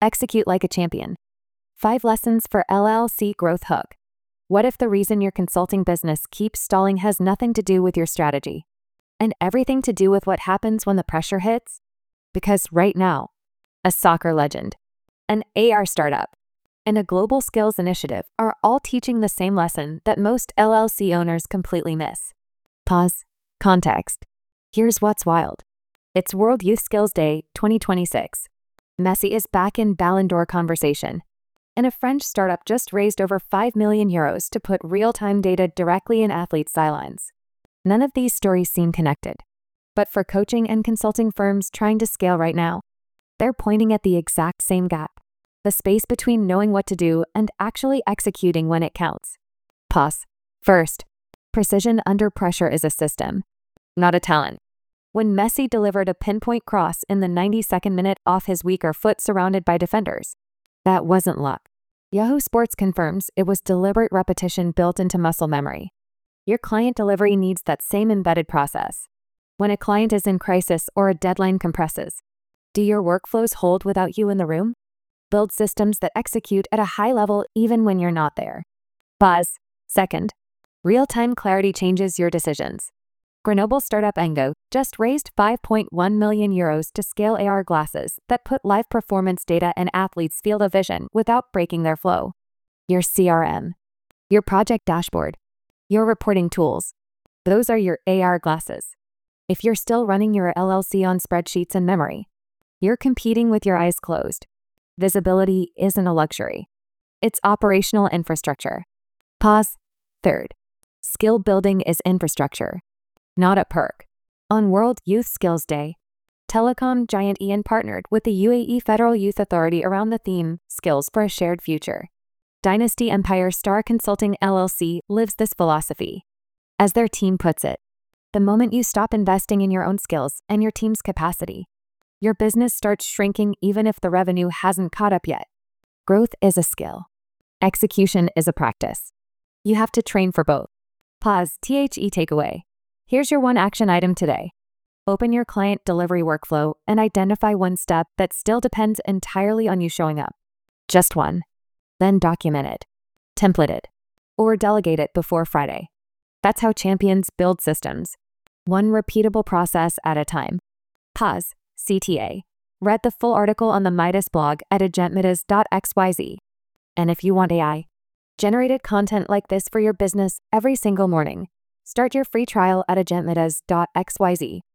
Execute like a champion. 5 lessons for LLC growth hook. What if the reason your consulting business keeps stalling has nothing to do with your strategy and everything to do with what happens when the pressure hits? Because right now, a soccer legend, an AR startup, and a global skills initiative are all teaching the same lesson that most LLC owners completely miss. Pause. Context. Here's what's wild. It's World Youth Skills Day 2026. Messi is back in Ballon d'Or conversation, and a French startup just raised over 5 million euros to put real-time data directly in athletes' sidelines. None of these stories seem connected, but for coaching and consulting firms trying to scale right now, they're pointing at the exact same gap, the space between knowing what to do and actually executing when it counts. Pause. First, precision under pressure is a system, not a talent. When Messi delivered a pinpoint cross in the 92nd minute off his weaker foot surrounded by defenders, that wasn't luck. Yahoo Sports confirms it was deliberate repetition built into muscle memory. Your client delivery needs that same embedded process. When a client is in crisis or a deadline compresses, do your workflows hold without you in the room? Build systems that execute at a high level even when you're not there. Pause. Second, real-time clarity changes your decisions. Grenoble startup Engo just raised 5.1 million euros to scale AR glasses that put live performance data in athletes' field of vision without breaking their flow. Your CRM, your project dashboard, your reporting tools, those are your AR glasses. If you're still running your LLC on spreadsheets and memory, you're competing with your eyes closed. Visibility isn't a luxury. It's operational infrastructure. Pause. Third, skill building is infrastructure, not a perk. On World Youth Skills Day, telecom giant IAN partnered with the UAE Federal Youth Authority around the theme, Skills for a Shared Future. Dynasty Empire Star Consulting LLC lives this philosophy. As their team puts it, the moment you stop investing in your own skills and your team's capacity, your business starts shrinking even if the revenue hasn't caught up yet. Growth is a skill. Execution is a practice. You have to train for both. Pause. THE takeaway. Here's your one action item today. Open your client delivery workflow and identify one step that still depends entirely on you showing up. Just one. Then document it, template it, or delegate it before Friday. That's how champions build systems, one repeatable process at a time. Pause. CTA. Read the full article on the Midas blog at agentmidas.xyz. And if you want AI generated content like this for your business every single morning, start your free trial at agentmidas.xyz.